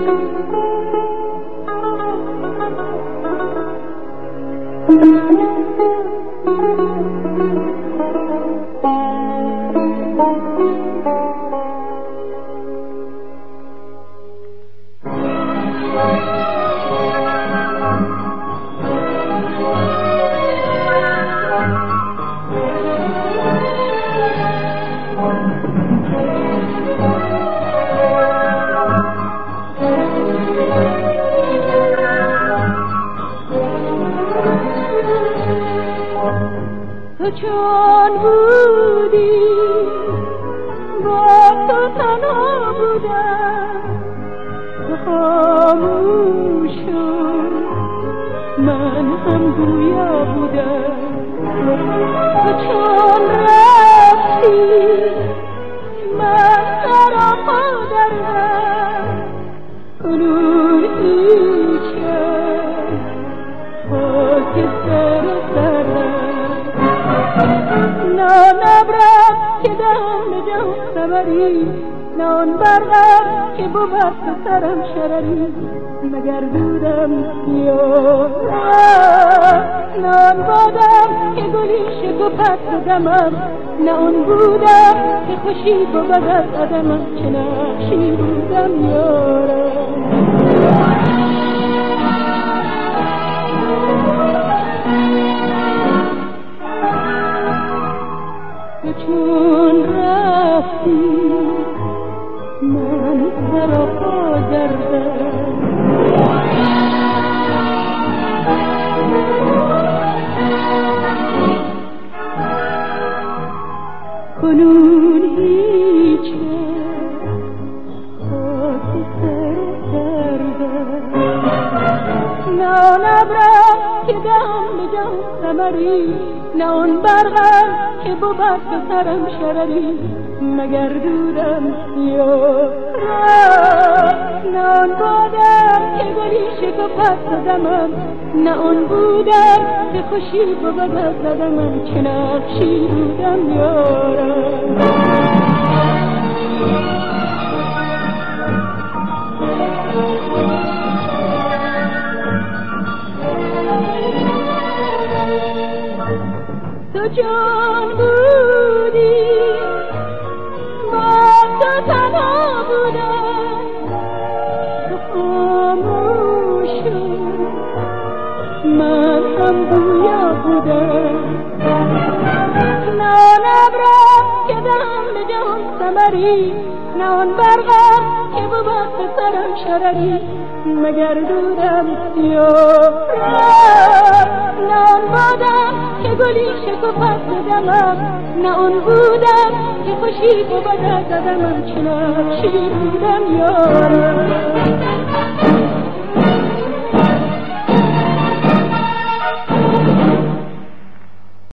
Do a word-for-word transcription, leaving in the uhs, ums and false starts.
تو چون بودی با تو تنها بودم، تو خاموش شد من هم گویا بودم. تو چون رفتی من سراپا دردم، کنون هیچم خاک سر سردم. نه نبرد که دم جان سبری، نه آن برقم که بود تو سرم شرری. مگر دودم یا نه آن بادم که گلی شکفت تو دمم، نه آن بودم که خوشی بود از آدمم. چه نقشی بودم یارم. چون رفتی من سراپا گردم، کنون هیچم خاک سر گردم. نه نبرم که دم به جان ثمری، نه آن برقم که بود به سرم شرری. مگر دودم یا نه آن بادم که گلی شکفت تو دمم، نه آن بودم که خوشی بود از آدمم. چه نقشی بودم یارم. تو جان بودی با تو تنها بودم، تو خاموش شد من هم گویا بودم. نه نبرم که دم به جان ثمری، نه آن برقم که بود به سرم شرری. مگر دودم یا نه آن بادم که گلی شکفت تو دمم، نه آن بودم که خوشی بود از آدمم. چه نقشی بودم یارم.